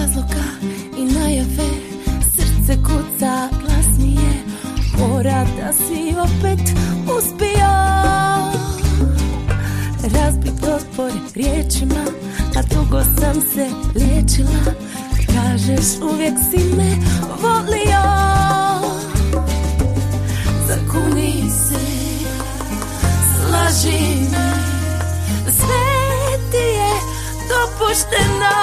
razloga i najave, srce kuca glasnije, mora da si opet uspio. Razbit otpor riječima, a dugo sam se liječila. Kažeš uvijek si me volio. Zakuni se, slaži me, sve ti je dopušteno.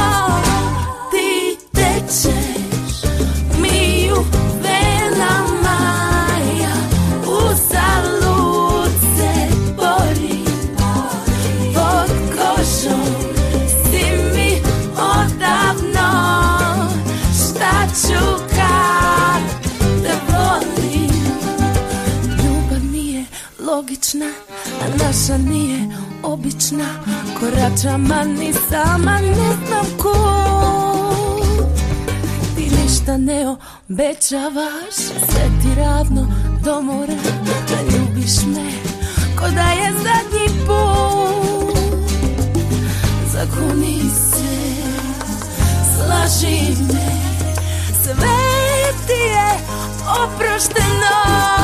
Ti tečeš mi u venama, ja uzalud se borim. Pod kožom si mi odavno, šta ću kad te volim. Ljubav nije logična, a naša nije obična. Koračama ni sama ne znam kud. Ti ništa ne obećavaš, sve ti ravno do mora. Da ljubiš me ko da je zadnji put. Zakuni se, slaži me, sve ti je oprošteno.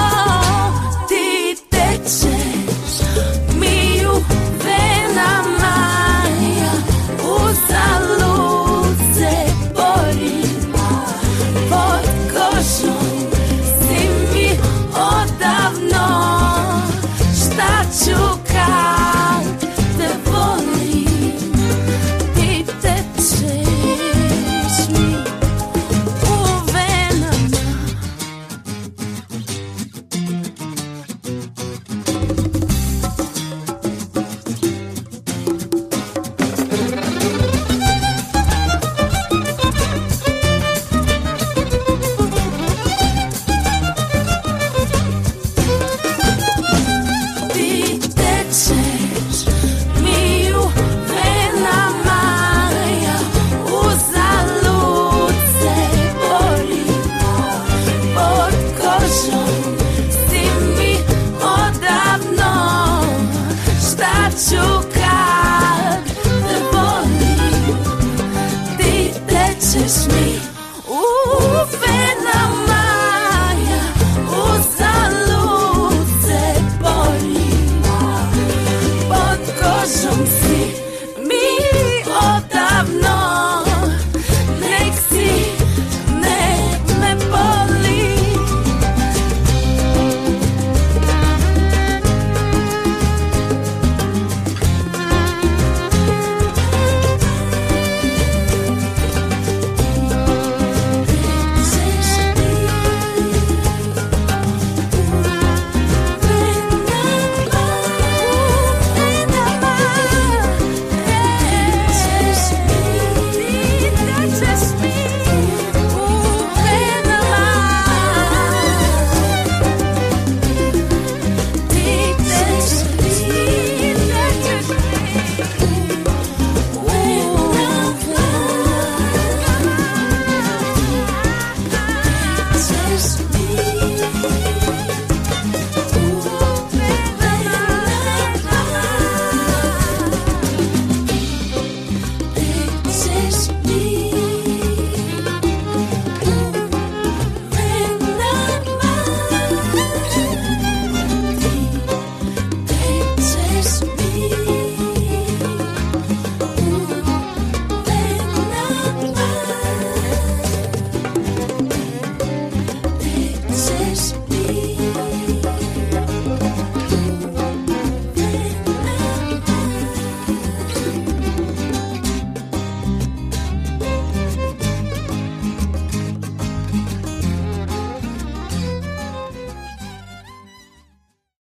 Ti tečeš mi u venama, ja uzalud se borim. Pod kožom si mi odavno, šta ću kad te volim. Ti tečeš mi u venama. Ti tečeš mi u venama, ja uzalud se borim. Pod kožom si mi odavno, šta ću kad te volim. Ti tečeš mi